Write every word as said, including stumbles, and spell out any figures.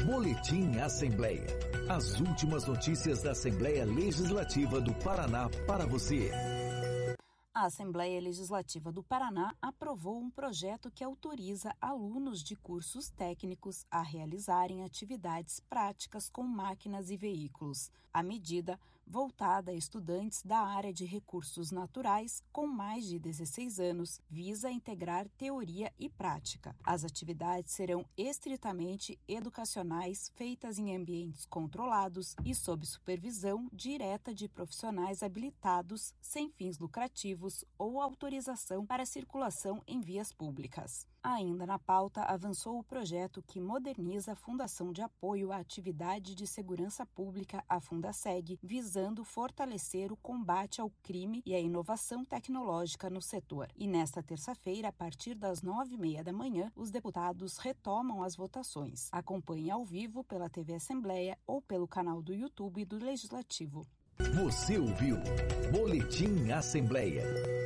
Boletim Assembleia. As últimas notícias da Assembleia Legislativa do Paraná para você. A Assembleia Legislativa do Paraná aprovou um projeto que autoriza alunos de cursos técnicos a realizarem atividades práticas com máquinas e veículos. A medida, voltada a estudantes da área de recursos naturais com mais de dezesseis anos, visa integrar teoria e prática. As atividades serão estritamente educacionais, feitas em ambientes controlados e sob supervisão direta de profissionais habilitados sem fins lucrativos ou autorização para circulação em vias públicas. Ainda na pauta, avançou o projeto que moderniza a Fundação de Apoio à Atividade de Segurança Pública, a Fundaseg, visando fortalecer o combate ao crime e a inovação tecnológica no setor. E nesta terça-feira, a partir das nove e meia da manhã, os deputados retomam as votações. Acompanhe ao vivo pela T V Assembleia ou pelo canal do YouTube do Legislativo. Você ouviu Boletim Assembleia.